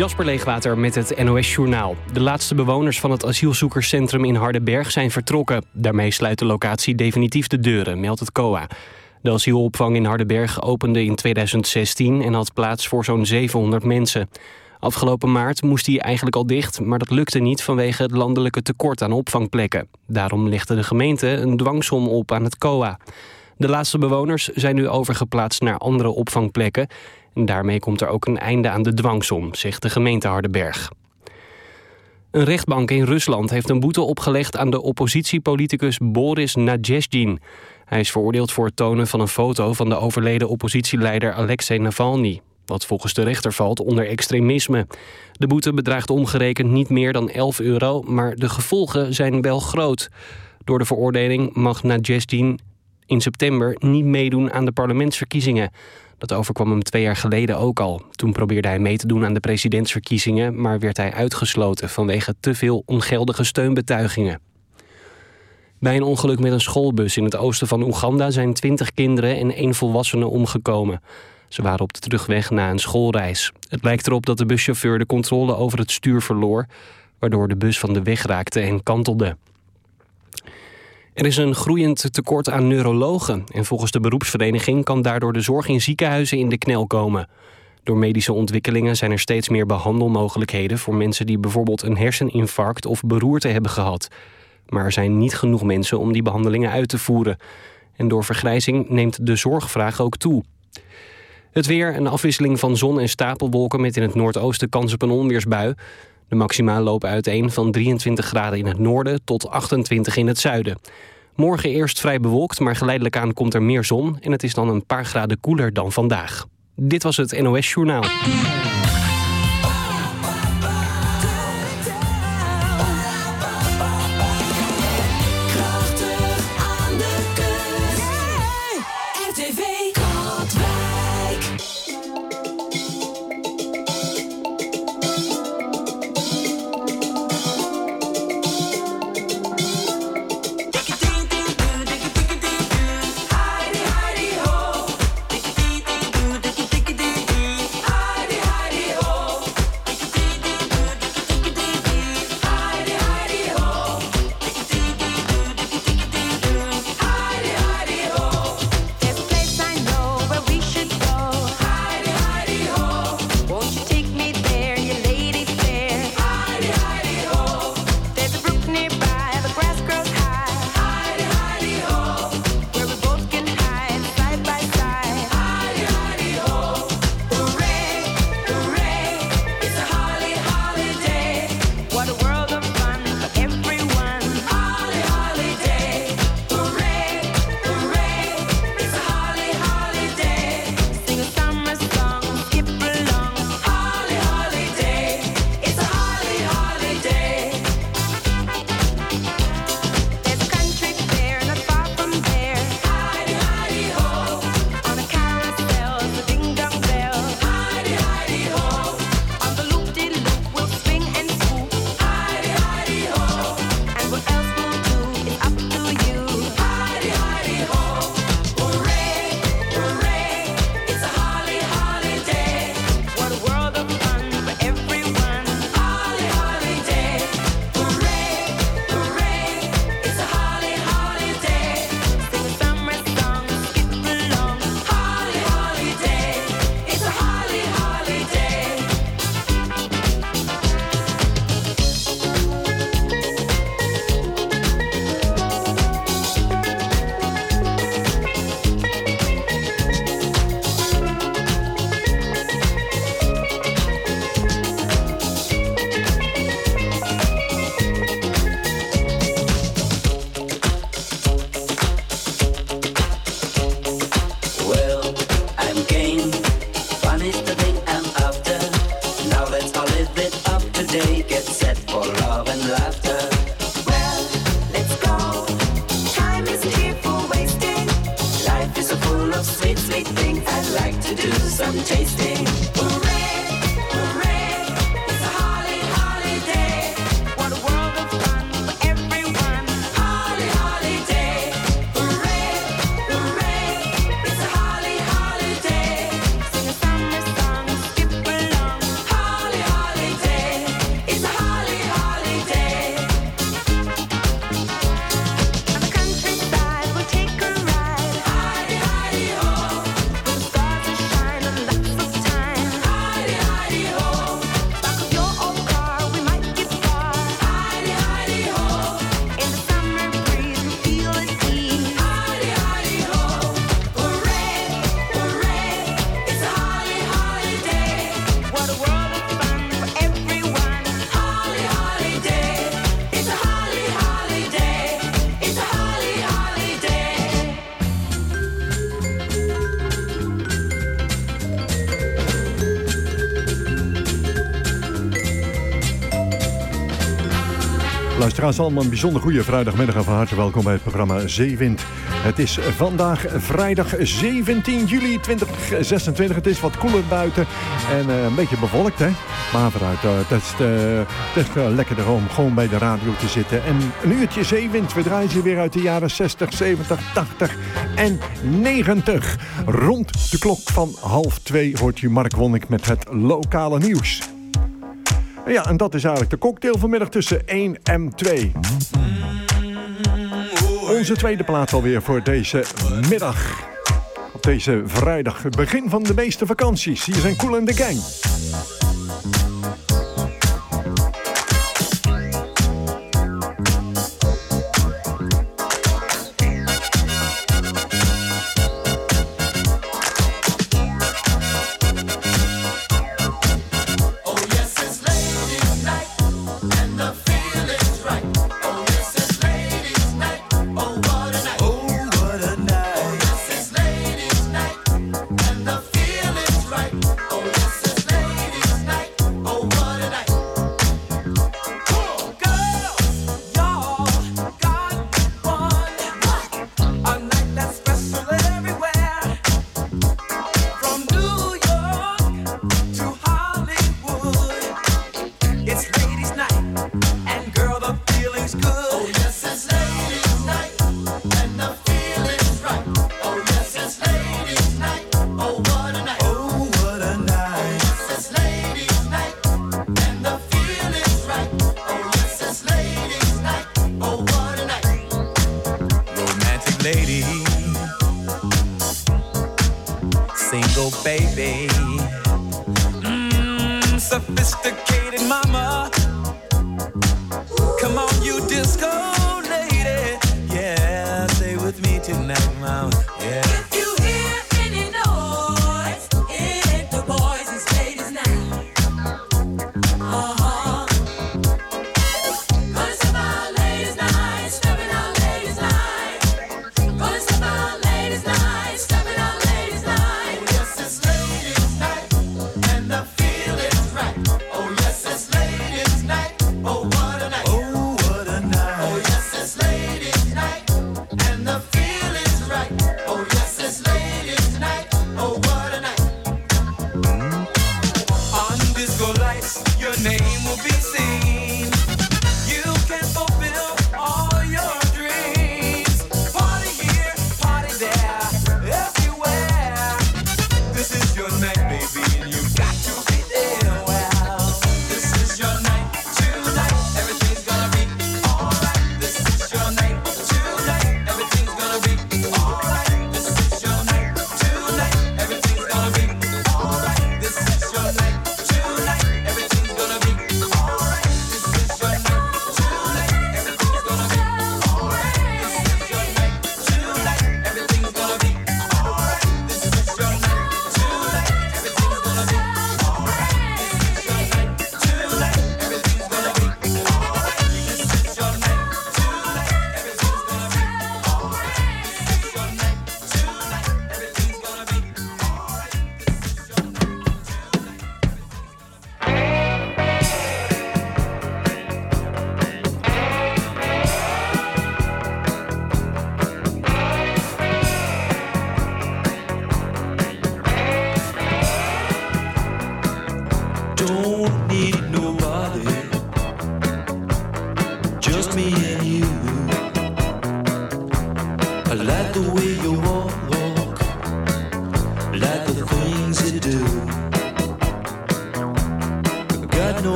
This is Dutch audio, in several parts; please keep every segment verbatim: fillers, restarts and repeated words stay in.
Jasper Leegwater met het N O S-journaal. De laatste bewoners van het asielzoekerscentrum in Hardenberg zijn vertrokken. Daarmee sluit de locatie definitief de deuren, meldt het C O A. De asielopvang in Hardenberg opende in tweeduizend zestien en had plaats voor zo'n zevenhonderd mensen. Afgelopen maart moest hij eigenlijk al dicht, maar dat lukte niet vanwege het landelijke tekort aan opvangplekken. Daarom legde de gemeente een dwangsom op aan het C O A. De laatste bewoners zijn nu overgeplaatst naar andere opvangplekken. En daarmee komt er ook een einde aan de dwangsom, zegt de gemeente Hardenberg. Een rechtbank in Rusland heeft een boete opgelegd aan de oppositiepoliticus Boris Nadezhdin. Hij is veroordeeld voor het tonen van een foto van de overleden oppositieleider Alexei Navalny, wat volgens de rechter valt onder extremisme. De boete bedraagt omgerekend niet meer dan elf euro, maar de gevolgen zijn wel groot. Door de veroordeling mag Nadezhdin in september niet meedoen aan de parlementsverkiezingen. Dat overkwam hem twee jaar geleden ook al. Toen probeerde hij mee te doen aan de presidentsverkiezingen, maar werd hij uitgesloten vanwege te veel ongeldige steunbetuigingen. Bij een ongeluk met een schoolbus in het oosten van Oeganda zijn twintig kinderen en één volwassene omgekomen. Ze waren op de terugweg na een schoolreis. Het lijkt erop dat de buschauffeur de controle over het stuur verloor, waardoor de bus van de weg raakte en kantelde. Er is een groeiend tekort aan neurologen en volgens de beroepsvereniging kan daardoor de zorg in ziekenhuizen in de knel komen. Door medische ontwikkelingen zijn er steeds meer behandelmogelijkheden voor mensen die bijvoorbeeld een herseninfarct of beroerte hebben gehad. Maar er zijn niet genoeg mensen om die behandelingen uit te voeren. En door vergrijzing neemt de zorgvraag ook toe. Het weer, een afwisseling van zon en stapelwolken met in het noordoosten kans op een onweersbui. De maxima lopen uiteen van drieëntwintig graden in het noorden tot achtentwintig in het zuiden. Morgen eerst vrij bewolkt, maar geleidelijk aan komt er meer zon en het is dan een paar graden koeler dan vandaag. Dit was het N O S-journaal. Luisteraars, allemaal een bijzonder goede vrijdagmiddag en van harte welkom bij het programma Zeewind. Het is vandaag vrijdag zeventien juli tweeduizend zesentwintig. Het is wat koeler buiten en uh, een beetje bewolkt, hè. Maar vooruit, uh, het is, uh, het is uh, lekkerder om gewoon bij de radio te zitten. En een uurtje Zeewind, we draaien ze weer uit de jaren zestig, zeventig, tachtig en negentig. Rond de klok van half twee hoort u Mark Wonnik met het lokale nieuws. Ja, en dat is eigenlijk de cocktail vanmiddag tussen één en twee. Onze tweede plaats alweer voor deze middag. Op deze vrijdag, het begin van de meeste vakanties. Hier zijn Kool en de Gang.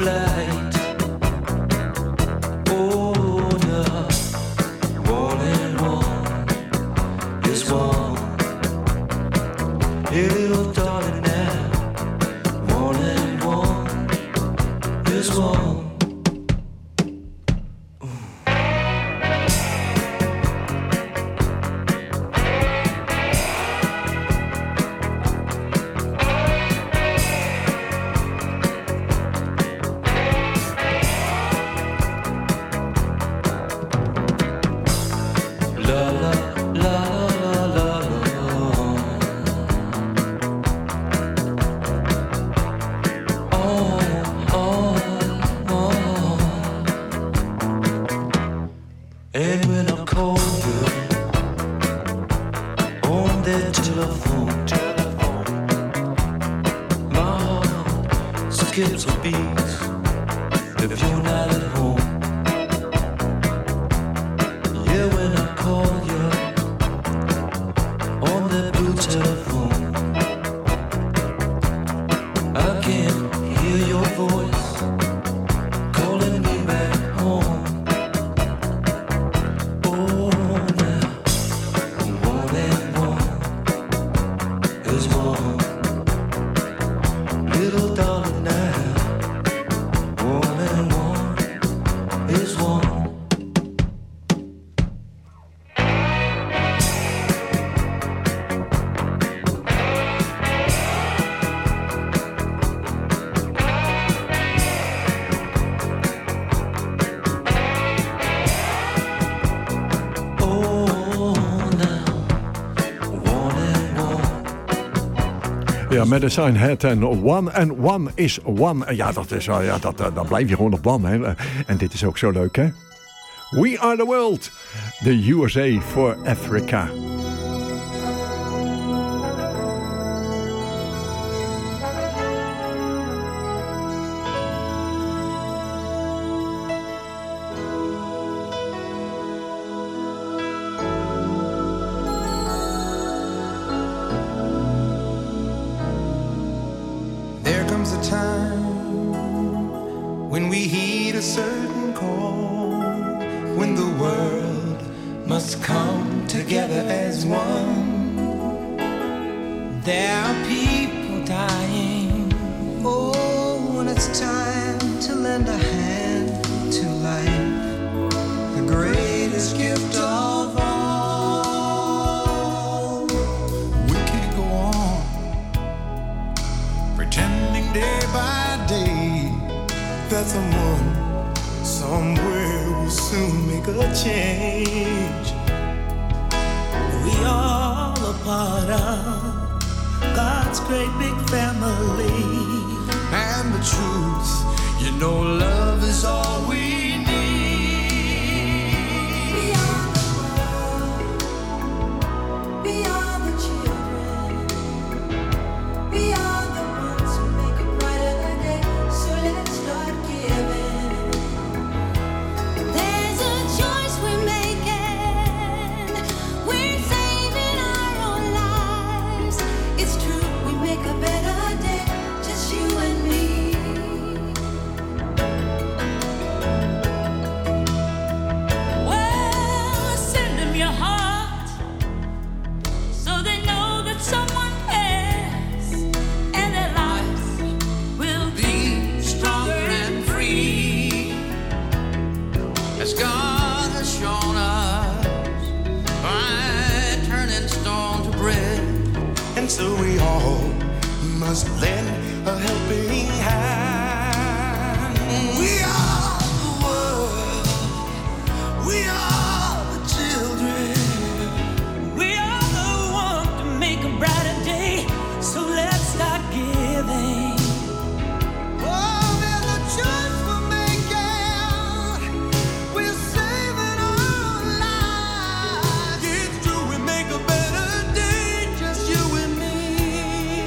Flight, oh, no, falling Hey, little darling now, one and one is one. Ja, Medicine Hat en One and One is One. Ja, dat is, ja dat, dan blijf je gewoon op plan. Hè. En dit is ook zo leuk, hè? We are the world. The U S A for Africa.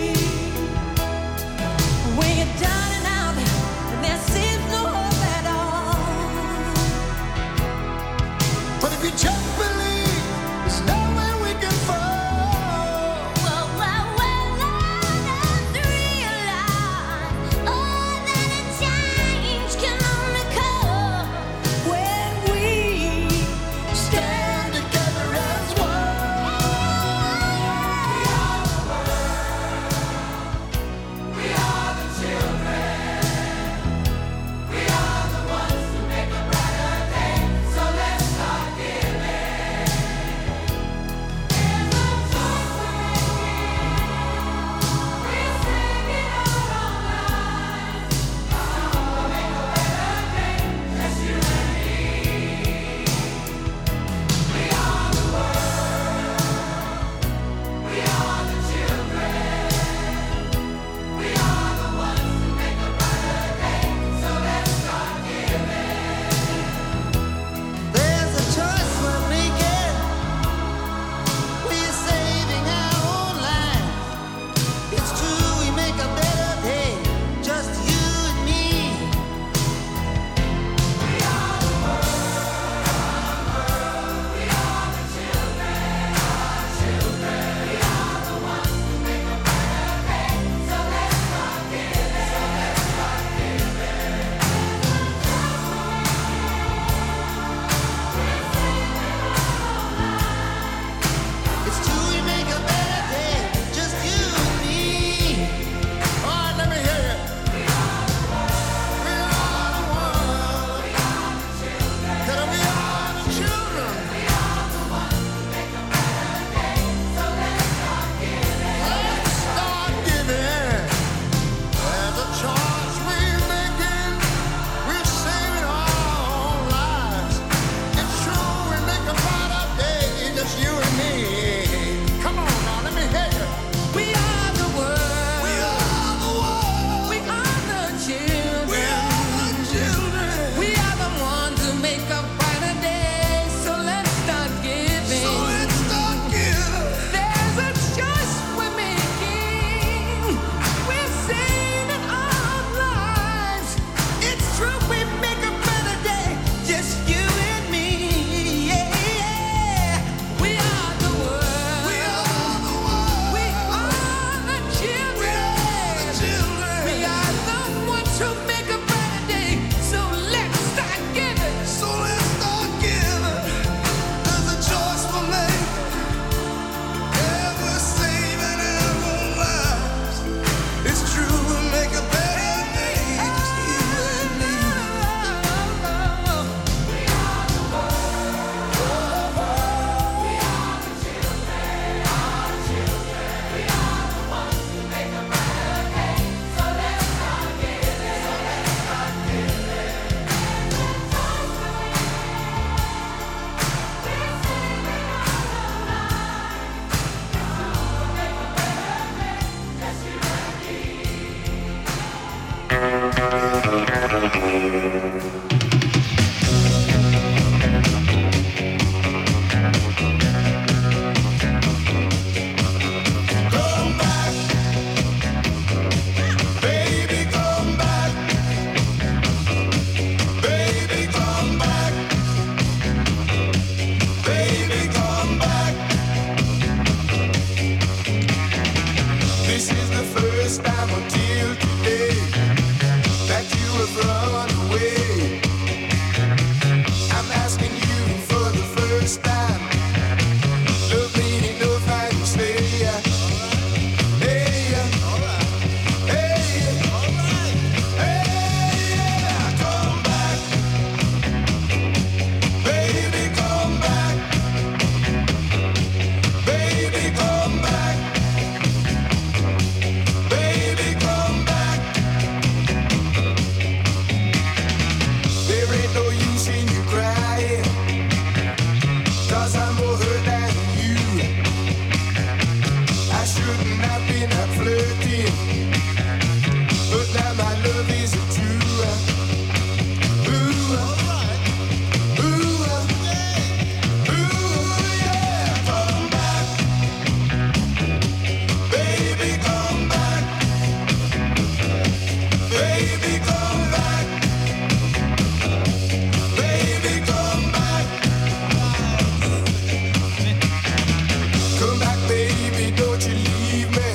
Down and out, and there seems no hope at all. shouldn't have been flirting, but now my love is true. Ooh, ooh, ooh, yeah. Come back, baby, come back, baby, come back, baby, come back. Come back, baby, don't you leave me.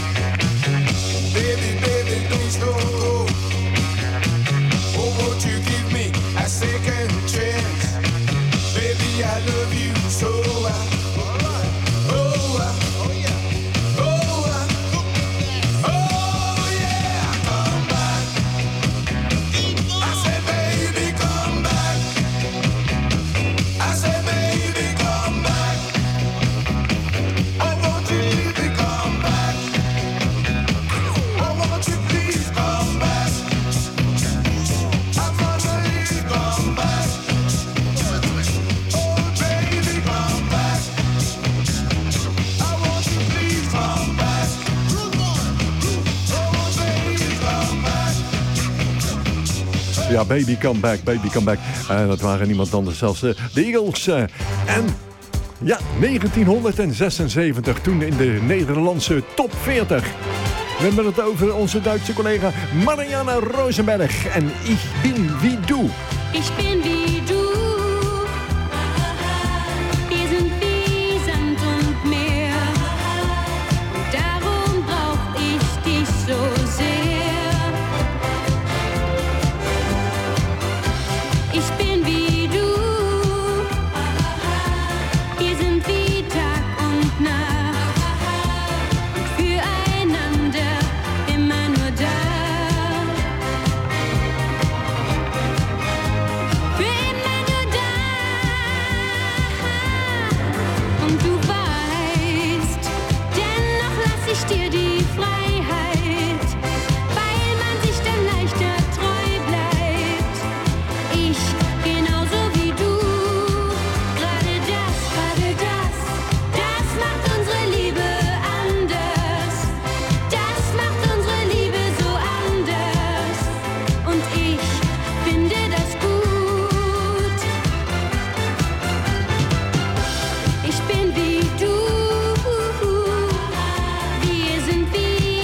Baby, baby, please don't go. Oh, won't you give me a second chance? Baby, I love you so. Oh, oh, yeah. Oh, oh, yeah. Come back. I said, baby, come back. I said, baby, come back. I want you to come back. I want you, please come back. I want you to come back. Oh, baby, come back. I want you, please come back. Oh, baby, come back. Ja, baby come back, baby come back. En dat waren niemand anders zelfs uh, de Eagles. Uh, en ja, negentienhonderdzesenzeventig, toen in de Nederlandse top veertig. We hebben het over onze Duitse collega Marianne Rosenberg. En Ich bin wie du. Ich bin wie du. Wir sind wie Sand und Meer. Und darum brauch ich dich so sehr. Ich bin wie du. Wir sind wie Tag und Nacht. Und füreinander immer nur da. Für immer nur da. Und du weißt, dennoch lass ich dir die Freiheit, weil man sich dann leichter treu bleibt. Ich genauso wie du. Gerade das, gerade das, das macht unsere Liebe anders. Das macht unsere Liebe so anders. Und ich finde das gut. Ich bin wie du. Wir sind wie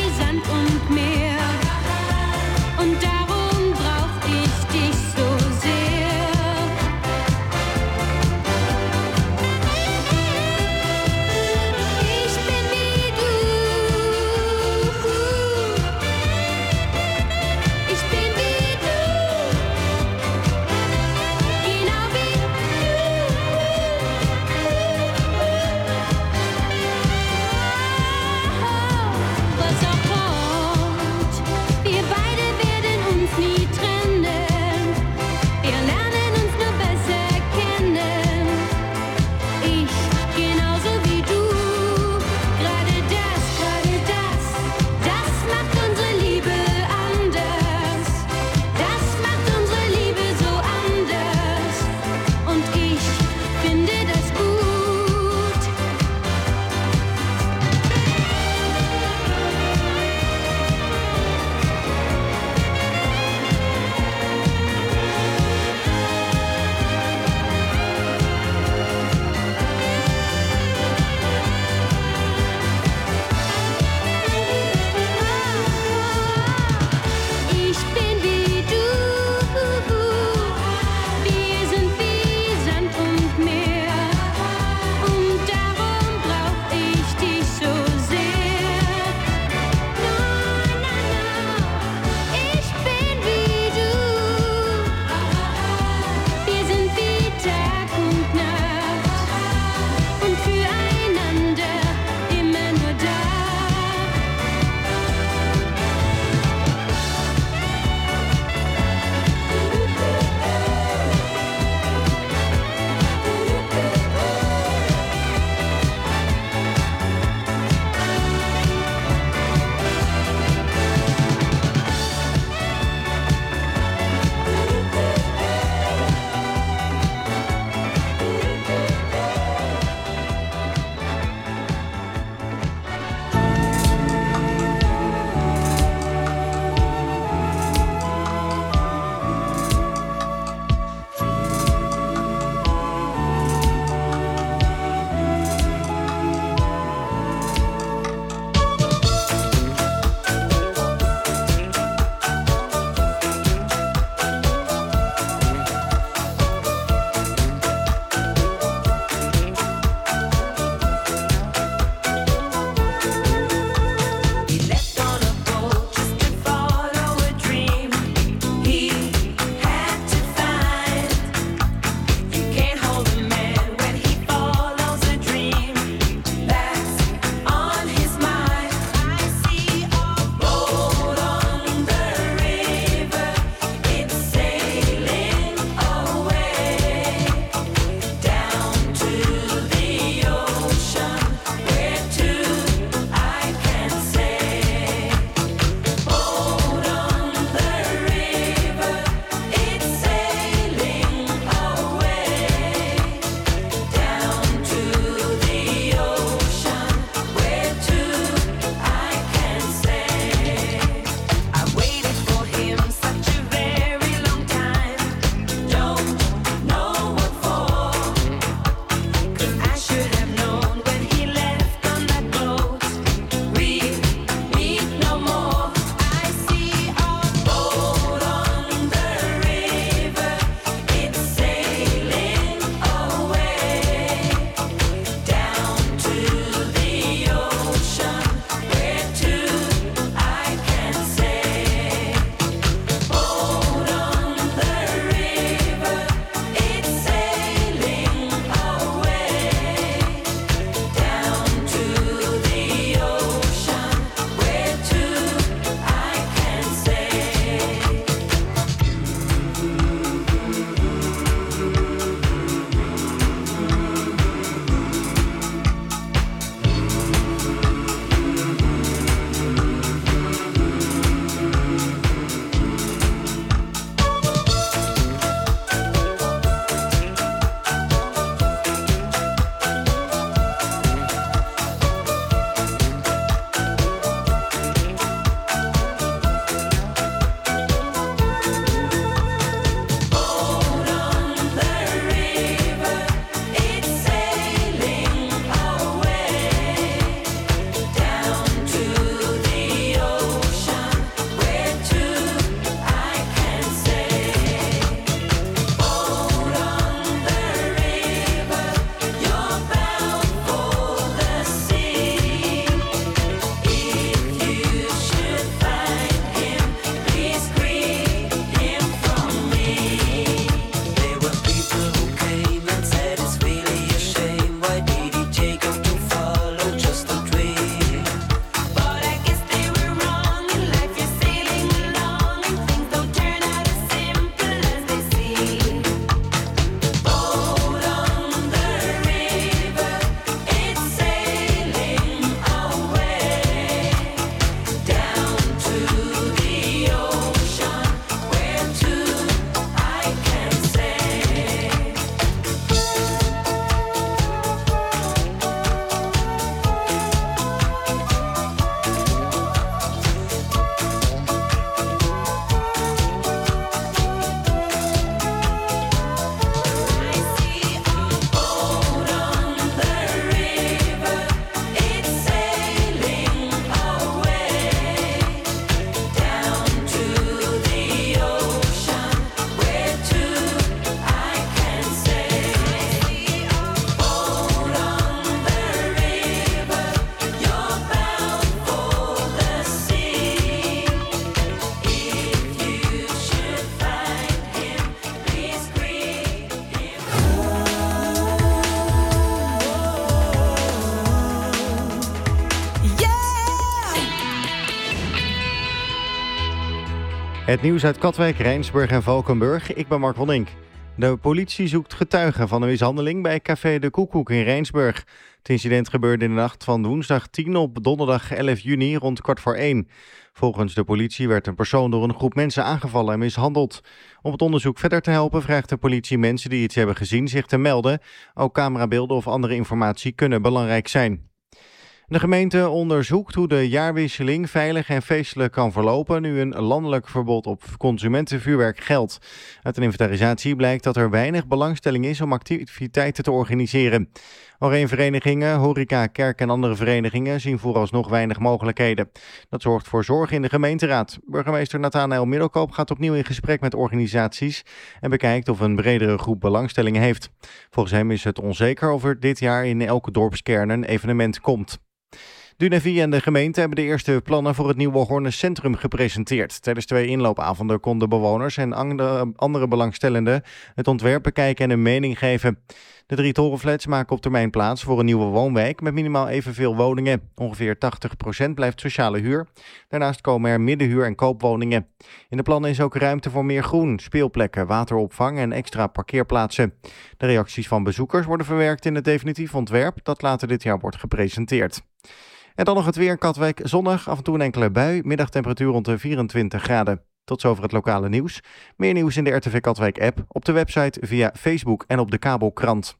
Het nieuws uit Katwijk, Rijnsburg en Valkenburg. Ik ben Mark Wonink. De politie zoekt getuigen van een mishandeling bij Café de Koekoek in Rijnsburg. Het incident gebeurde in de nacht van woensdag tien op donderdag elf juni rond kwart voor één. Volgens de politie werd een persoon door een groep mensen aangevallen en mishandeld. Om het onderzoek verder te helpen vraagt de politie mensen die iets hebben gezien zich te melden. Ook camerabeelden of andere informatie kunnen belangrijk zijn. De gemeente onderzoekt hoe de jaarwisseling veilig en feestelijk kan verlopen nu een landelijk verbod op consumentenvuurwerk geldt. Uit een inventarisatie blijkt dat er weinig belangstelling is om activiteiten te organiseren. Oranje-verenigingen, horeca, kerk en andere verenigingen zien vooralsnog weinig mogelijkheden. Dat zorgt voor zorg in de gemeenteraad. Burgemeester Nathanael Middelkoop gaat opnieuw in gesprek met organisaties en bekijkt of een bredere groep belangstelling heeft. Volgens hem is het onzeker of er dit jaar in elke dorpskern een evenement komt. Dunavi en de gemeente hebben de eerste plannen voor het nieuwe Horne Centrum gepresenteerd. Tijdens twee inloopavonden konden bewoners en andere, andere belangstellenden het ontwerp bekijken en een mening geven. De drie torenflats maken op termijn plaats voor een nieuwe woonwijk met minimaal evenveel woningen. Ongeveer tachtig procent blijft sociale huur. Daarnaast komen er middenhuur- en koopwoningen. In de plannen is ook ruimte voor meer groen, speelplekken, wateropvang en extra parkeerplaatsen. De reacties van bezoekers worden verwerkt in het definitief ontwerp dat later dit jaar wordt gepresenteerd. En dan nog het weer. Katwijk zonnig, af en toe een enkele bui. Middagtemperatuur rond de vierentwintig graden. Tot zover het lokale nieuws. Meer nieuws in de R T V Katwijk app, op de website, via Facebook en op de kabelkrant.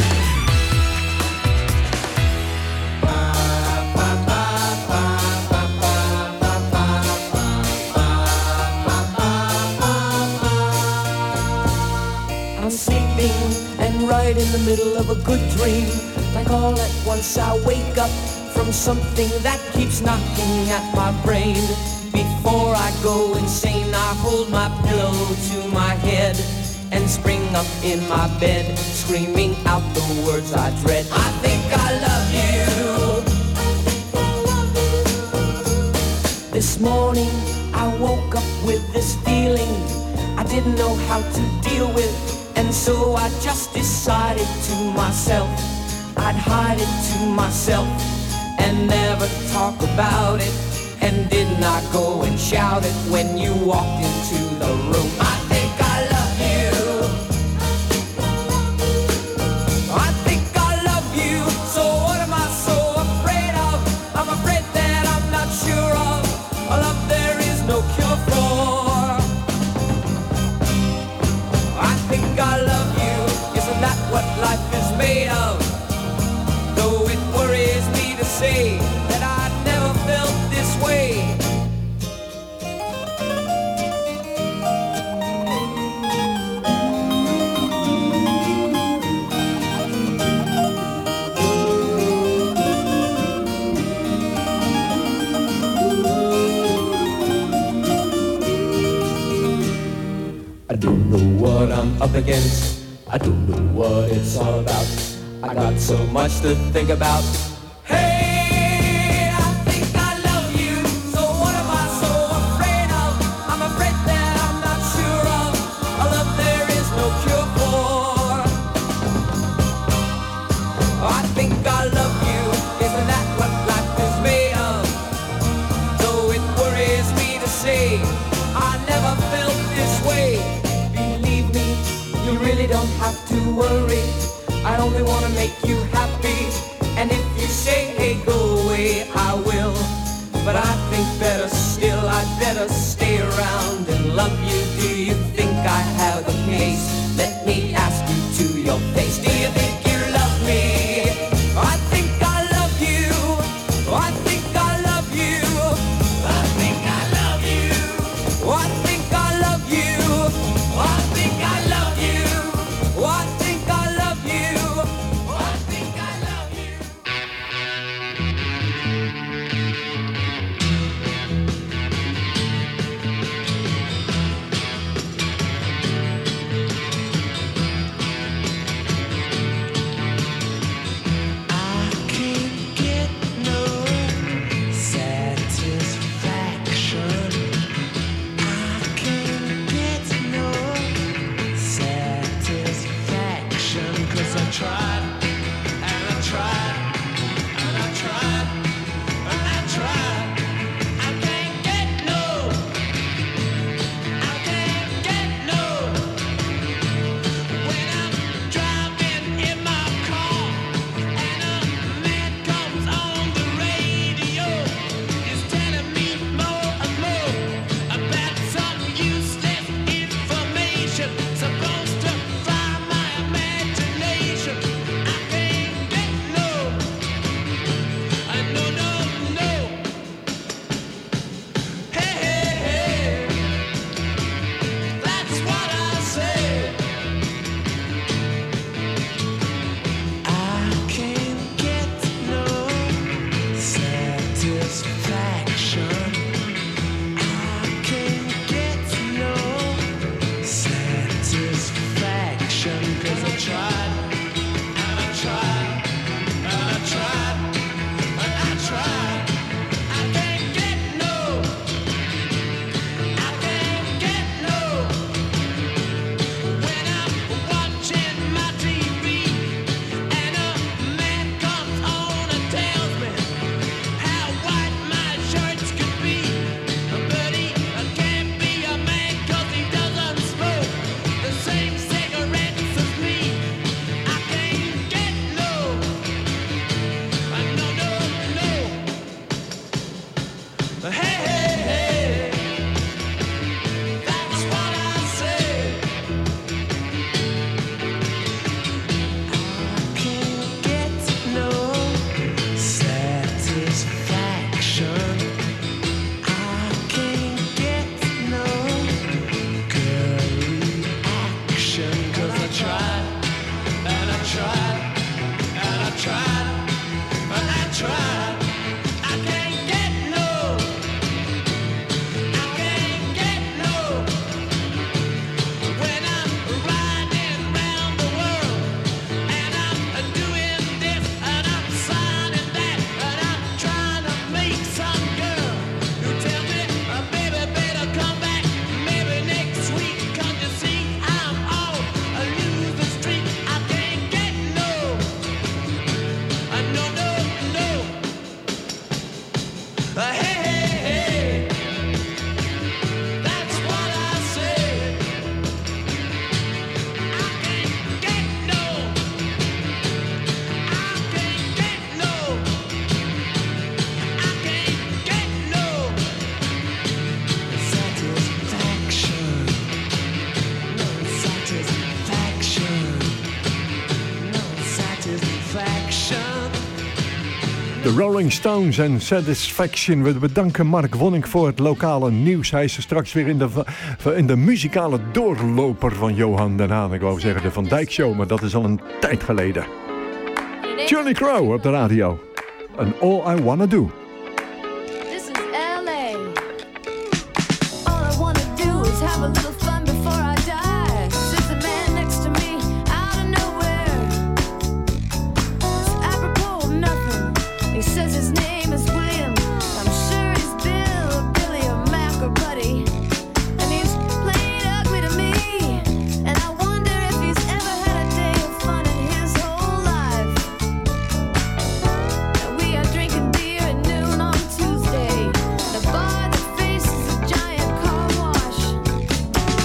I'm sleeping and right in the middle of a good dream. Like all at once I wake up from something that keeps knocking at my brain. Before I go insane, I hold my pillow to my head and spring up in my bed, screaming out the words I dread. I think I love you. This morning I woke up with this feeling I didn't know how to deal with, and so I just decided to myself I'd hide it to myself and never talk about it, and did not go and shout it when you walked into the room. I think I love you. I think I love you. So what am I so afraid of? I'm afraid that I'm not sure of a love there is no cure for. I think I love you. Isn't that what life is made of? Though it worries me to say that I never felt this way. I don't know what I'm up against. I don't know what it's all about. I got so much to think about. Hey, I think I love you. So what am I so afraid of? I'm afraid that I'm not sure of a love there is no cure for. I think I love you. Isn't that what life is made of? Though it worries me to say I never felt this way. Believe me, you really don't have to worry. I only want to make you happy. And if you say, hey, go away, I will. But I think better still, I'd better stay around and love you. Do you think I have a case? Let me ask you to your face. Do you think you love me? I think I love you. I think I love you. I think I love you. I think I love you. I think I love you. I think I love you. I think I love you. De Rolling Stones en Satisfaction. We bedanken Mark Wonink voor het lokale nieuws. Hij is straks weer in de, in de muzikale doorloper van Johan den Haan. Ik wou zeggen de Van Dijk Show, maar dat is al een tijd geleden. Johnny Crow op de radio. And All I Wanna Do. This is L A. All I wanna do is have a little fun before I die. Sits a man next to me out of nowhere. It's apropos of nothing. He says his name is William. I'm sure he's Bill, Billy, or Mac, or Buddy. And he's playing ugly to me. And I wonder if he's ever had a day of fun in his whole life. And we are drinking beer at noon on Tuesday. The bar that faces a giant car wash.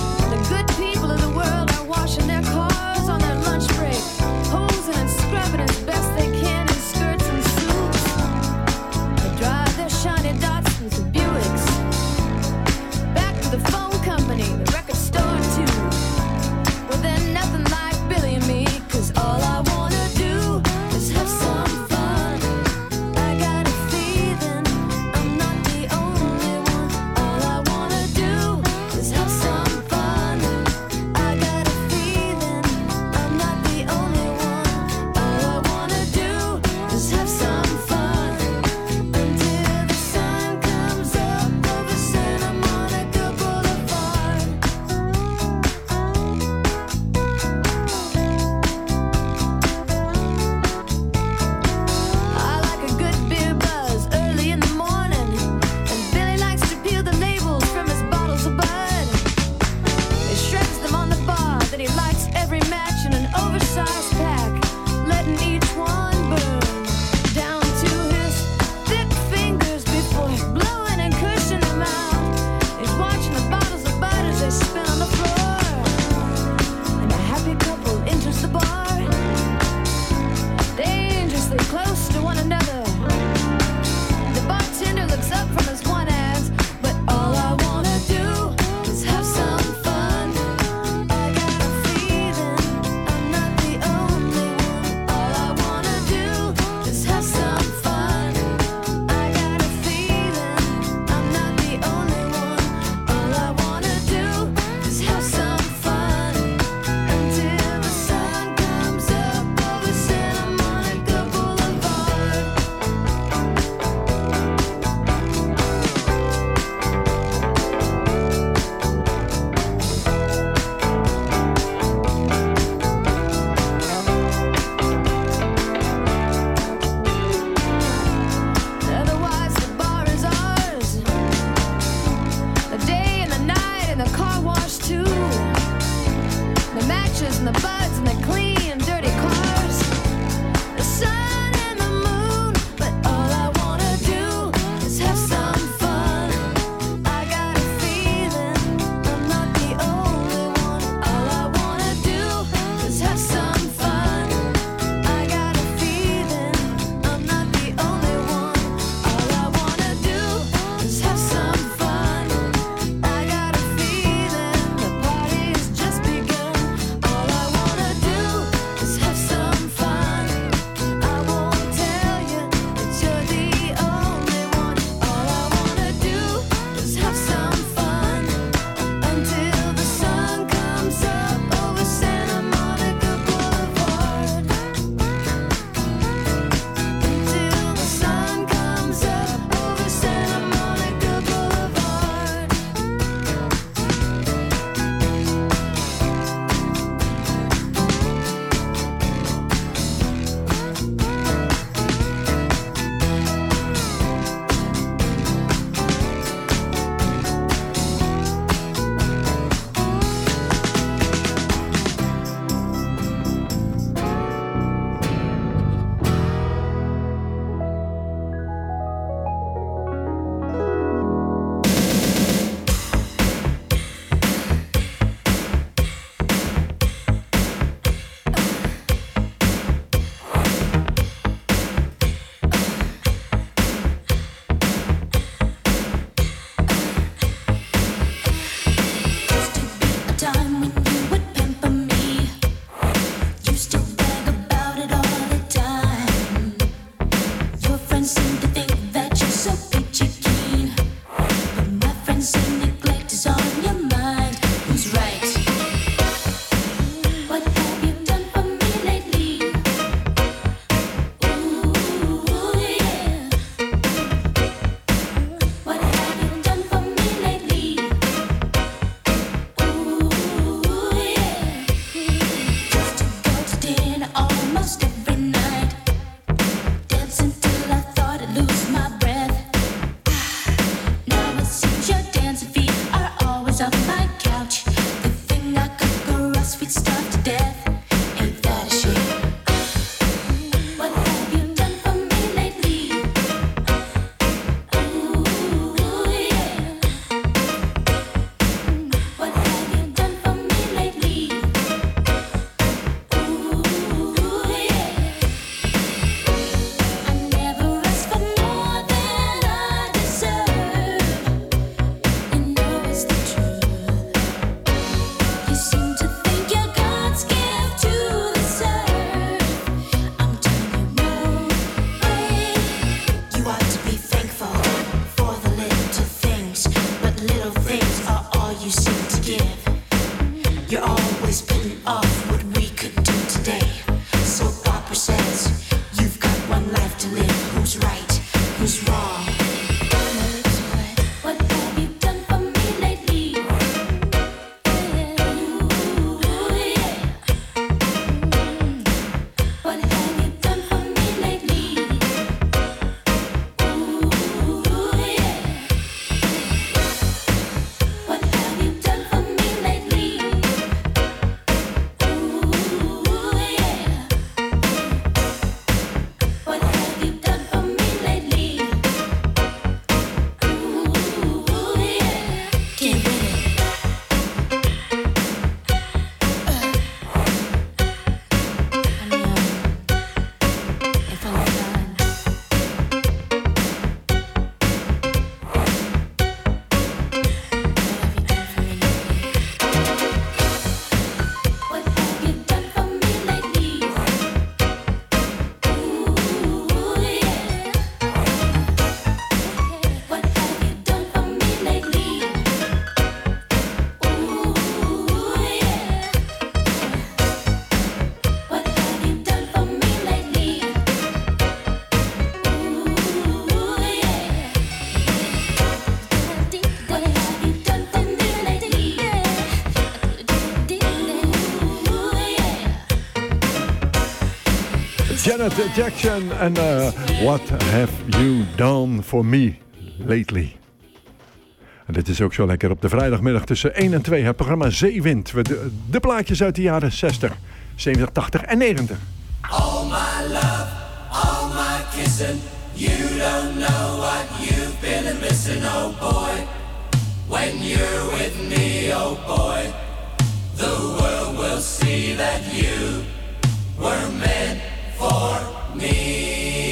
Janet Jackson en uh, What Have You Done For Me Lately. En dit is ook zo lekker op de vrijdagmiddag tussen één en twee. Het programma Zeewind. De, de plaatjes uit de jaren zestig, zeventig, tachtig en negentig. All my love, all my kissing. You don't know what you've been missing, oh boy. When you're with me, oh boy, the world will see that you were meant for me.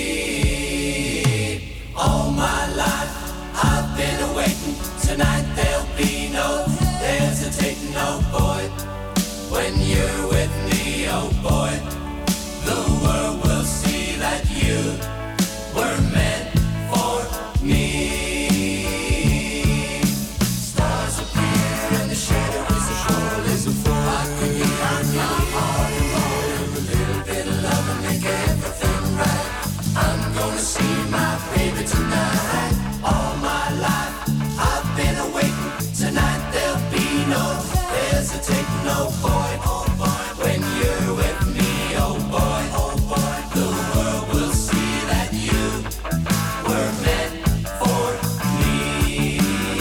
All my life I've been waiting. Tonight there'll be no hesitating, oh boy. When you're with me, oh boy, the world will see that you were meant for me. Stars appear and the shadow is a fall, is a fall. I can hear my heart and roll. A little bit of love and make everything right. I'm gonna see my baby tonight. All my life I've been awaiting. Tonight there'll be no hesitating, oh boy, oh boy. When you're with me, oh boy, oh boy, the world will see that you were meant for me.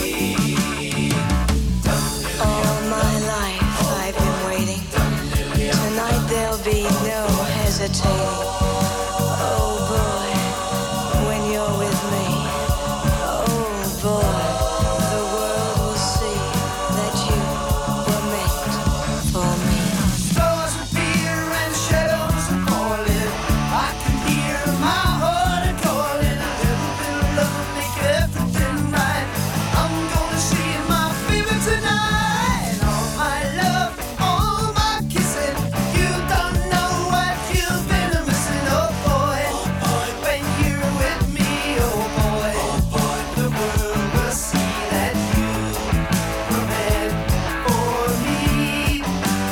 All my life I've been waiting. Tonight there'll be no hesitating. Oh boy, when you're with me. Oh boy, the world will see that you were meant for me. Stars appear and shadows are falling. I can hear my heart a calling. A little bit of love make everything right. I'm gonna see my baby tonight. All my love, all my kissing. You don't know what you've been missing, oh boy. When you're with me, oh boy, the world will see that you were meant for me.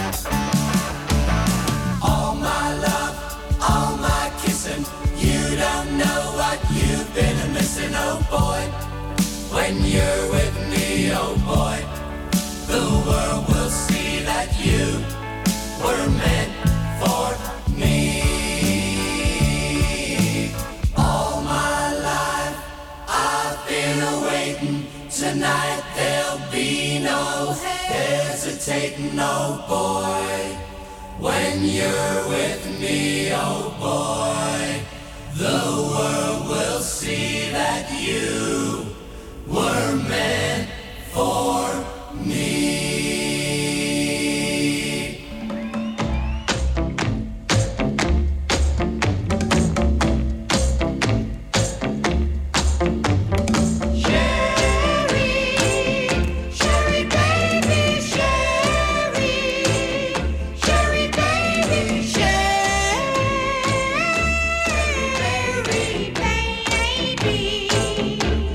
All my love, all my kissing. You don't know what you've been missing, oh boy. When you're with me, oh boy, the world will see that you were meant for me. All my life I've been waiting. Tonight there'll be no hesitating, oh boy. When you're with me, oh boy, the world will see that you were meant for me. Sherry, baby, Sherry, Sherry, baby, Sherry, baby.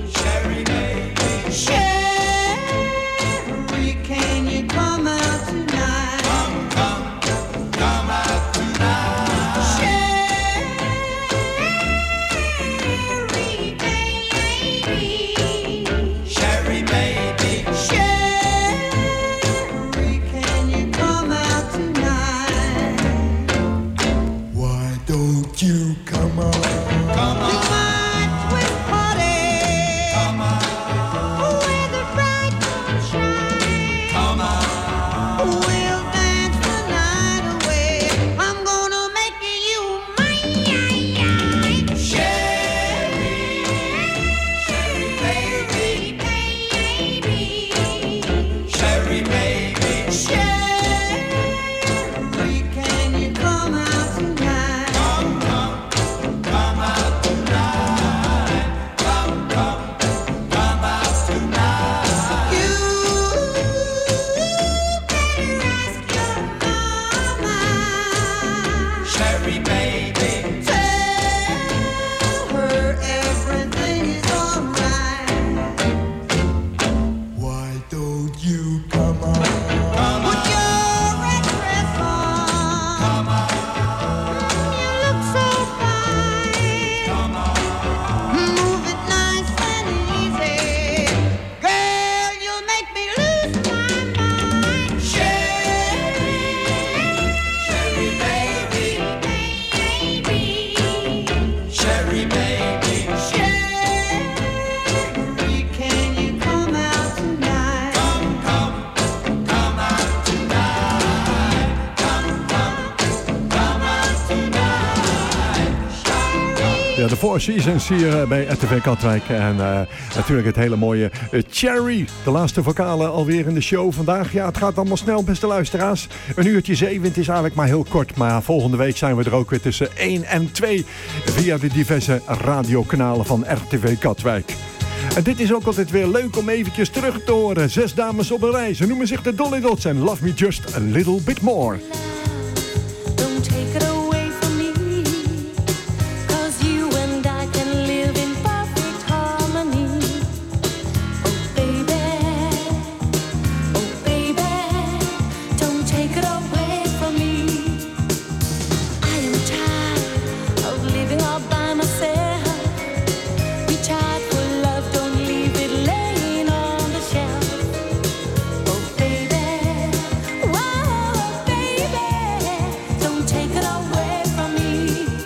de Four Seasons hier bij R T V Katwijk. En uh, natuurlijk het hele mooie uh, Cherry. De laatste vocalen alweer in de show vandaag. Ja, het gaat allemaal snel, beste luisteraars. Een uurtje zeven, het is eigenlijk maar heel kort. Maar volgende week zijn we er ook weer tussen één en twee. Via de diverse radiokanalen van R T V Katwijk. En dit is ook altijd weer leuk om eventjes terug te horen. Zes dames op een reis. Ze noemen zich de Dolly Dots en Love Me Just a Little Bit More. Don't take it away from me, 'cause you and I can live in perfect harmony. Oh baby, oh baby, don't take it away from me. I am tired of living all by myself. We tried for love, don't leave it laying on the shelf. Oh baby, whoa baby, don't take it away from me.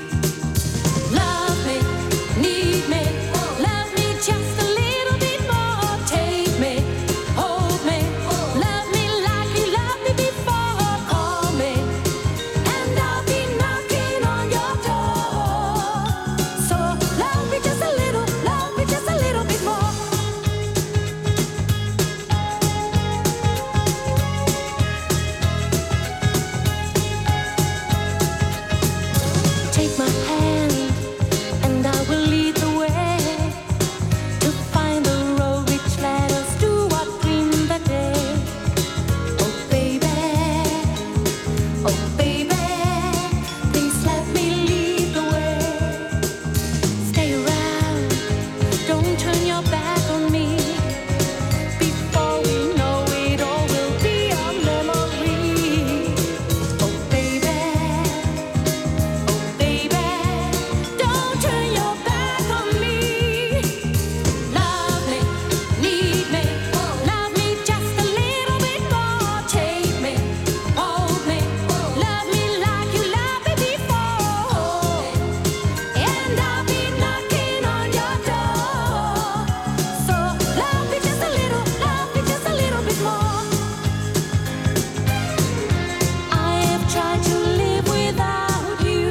Love me, need me, love me just a little bit more. Take me, hold me, love me like you loved me before. Call me, and I'll be knocking on your door. So love me just a little, love me just a little bit more. Take my hand, and I will lead the way to find the road which led us to our dream that day. Oh baby, oh baby, please let me lead the way. Stay around, don't turn your back on me. Before we know it, all will be a memory. Oh baby, oh baby, don't turn your back on me. Love me, need me, love me just a little bit more. Take me, hold me, love me like you loved me before. And I'll be knocking on your door. So love me just a little, love me just a little bit more. I have tried to live without you.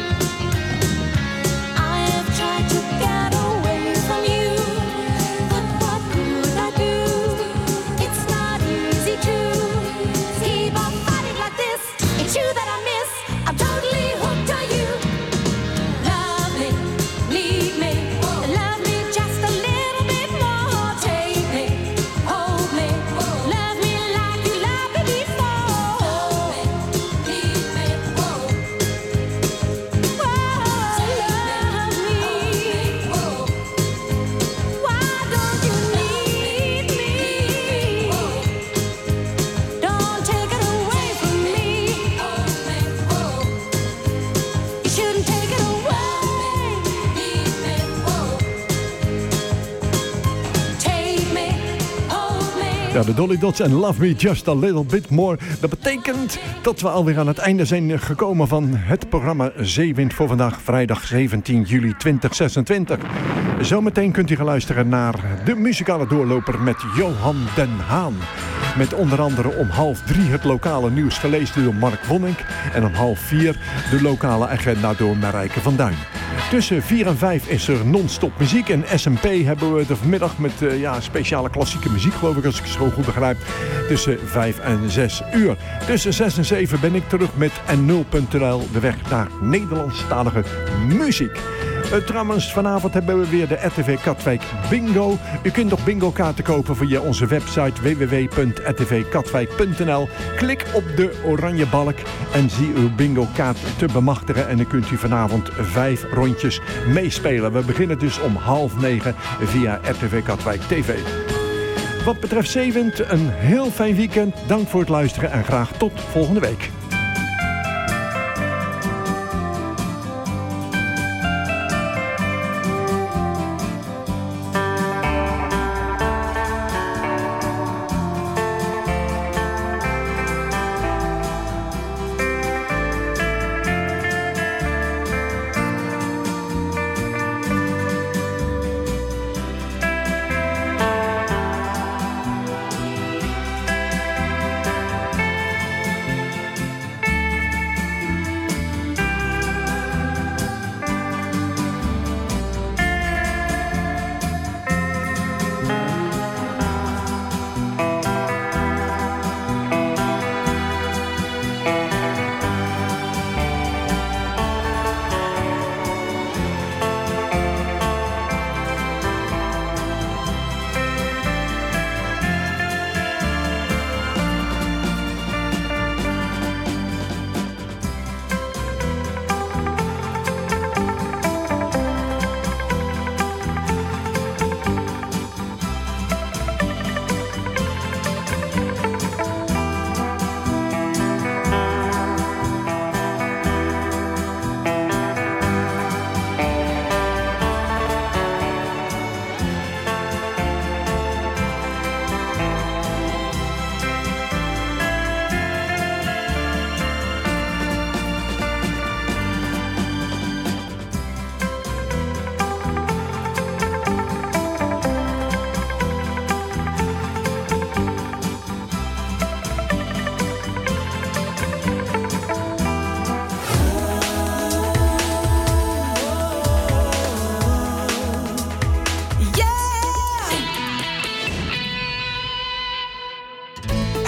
I have tried to get away from you. But what could I do? It's not easy to keep on fighting like this. It's you that I miss. I'm totally hooked on you. Love me, need me, love me just a little bit more. Take me, hold me, love me like you loved me before. Need me, whoa, love me. Why don't you need me? Don't take it away from me. You shouldn't take it away. Take me, hold me. Ja, de Dolly Dots en Love Me Just a Little Bit More. Dat betekent dat we alweer aan het einde zijn gekomen van het programma Zeewind voor vandaag, vrijdag zeventien juli tweeduizend zesentwintig. Zometeen kunt u gaan luisteren naar de muzikale doorloper met Johan den Haan. Met onder andere om half drie het lokale nieuws gelezen door Mark Wonnink. En om half vier de lokale agenda door Marijke van Duin. Tussen vier en vijf is er non-stop muziek. En S en P hebben we de vanmiddag met uh, ja, speciale klassieke muziek, geloof ik, als ik het zo goed begrijp. Tussen vijf en zes uur. Tussen zes en zeven ben ik terug met N nul punt N L, de weg naar Nederlandstalige muziek. Uh, trouwens, vanavond hebben we weer de R T V Katwijk Bingo. U kunt nog bingo-kaarten kopen via onze website w w w punt r t v katwijk punt n l. Klik op de oranje balk en zie uw bingo-kaart te bemachtigen. En dan kunt u vanavond vijf rondjes meespelen. We beginnen dus om half negen via R T V Katwijk T V. Wat betreft Zeewind, een heel fijn weekend. Dank voor het luisteren en graag tot volgende week.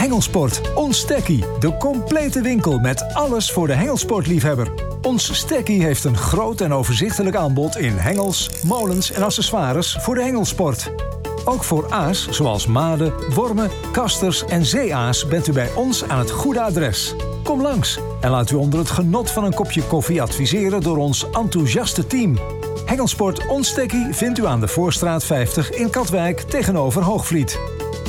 Hengelsport, ons stekkie. De complete winkel met alles voor de hengelsportliefhebber. Ons stekkie heeft een groot en overzichtelijk aanbod in hengels, molens en accessoires voor de hengelsport. Ook voor aas, zoals maden, wormen, kasters en zeeaas bent u bij ons aan het goede adres. Kom langs en laat u onder het genot van een kopje koffie adviseren door ons enthousiaste team. Hengelsport Ons Stekkie vindt u aan de Voorstraat vijftig in Katwijk tegenover Hoogvliet.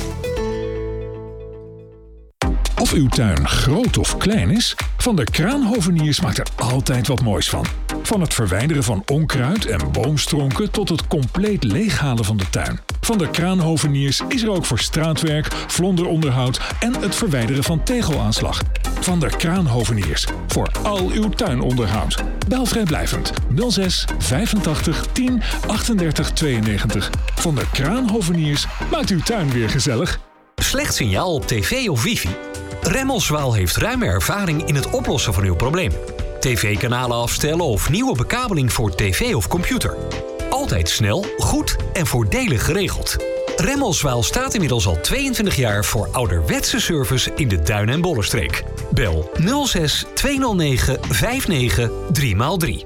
Of uw tuin groot of klein is, Van der Kraanhoveniers maakt er altijd wat moois van. Van het verwijderen van onkruid en boomstronken tot het compleet leeghalen van de tuin. Van der Kraanhoveniers is er ook voor straatwerk, vlonderonderhoud en het verwijderen van tegelaanslag. Van der Kraanhoveniers, voor al uw tuinonderhoud. Bel vrijblijvend nul zes vijfentachtig tien achtendertig tweeënnegentig. Van der Kraanhoveniers maakt uw tuin weer gezellig. Slecht signaal op tv of wifi? Remmelswaal heeft ruime ervaring in het oplossen van uw probleem. tv-kanalen afstellen of nieuwe bekabeling voor tv of computer. Altijd snel, goed en voordelig geregeld. Remmelswaal staat inmiddels al tweeëntwintig jaar voor ouderwetse service in de Duin- en Bollenstreek. Bel nul zes tweehonderdnegen vijftig drie maal drie.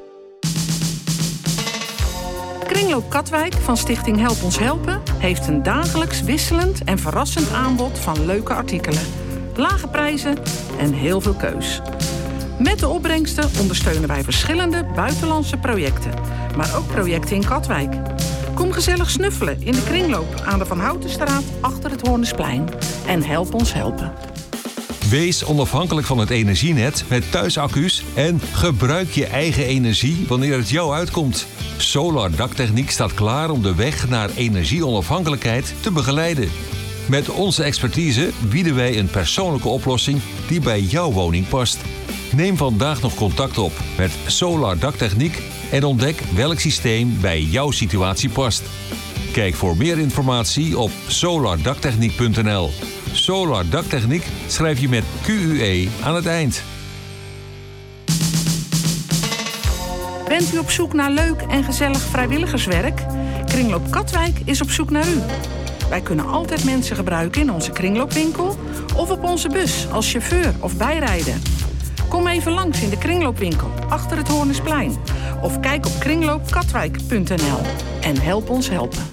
Kringloop Katwijk van Stichting Help Ons Helpen heeft een dagelijks wisselend en verrassend aanbod van leuke artikelen. Lage prijzen en heel veel keus. Met de opbrengsten ondersteunen wij verschillende buitenlandse projecten, maar ook projecten in Katwijk. Kom gezellig snuffelen in de kringloop aan de Van Houtenstraat achter het Hoornesplein en help ons helpen. Wees onafhankelijk van het energienet met thuisaccu's en gebruik je eigen energie wanneer het jou uitkomt. Solar Daktechniek staat klaar om de weg naar energieonafhankelijkheid te begeleiden. Met onze expertise bieden wij een persoonlijke oplossing die bij jouw woning past. Neem vandaag nog contact op met Solar Daktechniek en ontdek welk systeem bij jouw situatie past. Kijk voor meer informatie op solar daktechniek punt n l. Solar Daktechniek schrijf je met Q U E aan het eind. Bent u op zoek naar leuk en gezellig vrijwilligerswerk? Kringloop Katwijk is op zoek naar u. Wij kunnen altijd mensen gebruiken in onze kringloopwinkel of op onze bus als chauffeur of bijrijder. Kom even langs in de kringloopwinkel achter het Hoornesplein of kijk op kringloop katwijk punt n l en help ons helpen.